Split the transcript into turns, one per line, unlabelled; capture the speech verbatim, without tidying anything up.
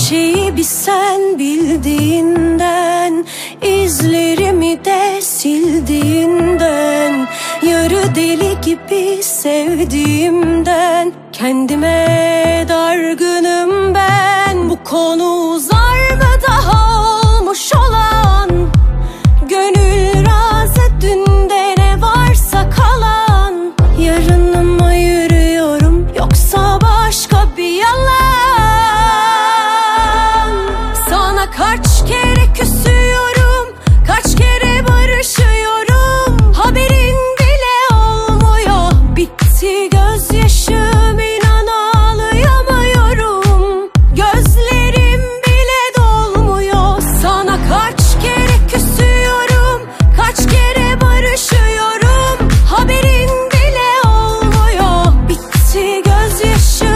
şeyi bir sen bildiğinden, izlerimi de sildiğinden, yarı deli gibi sevdiğimden, kendime dargınım ben. Bu konu uzar mı daha olmuş olan? Gönül razı dünde ne varsa kalan. Yarını mı ayırıyorum yoksa başka bir yalan? Sana kaç kere küsüyorum, kaç kere barışıyorum, haberin bile olmuyor. Bitti gözyaşım, inan ağlayamıyorum, gözlerim bile dolmuyor. Sana kaç kere küsüyorum, kaç kere barışıyorum, haberin bile olmuyor. Bitti gözyaşım.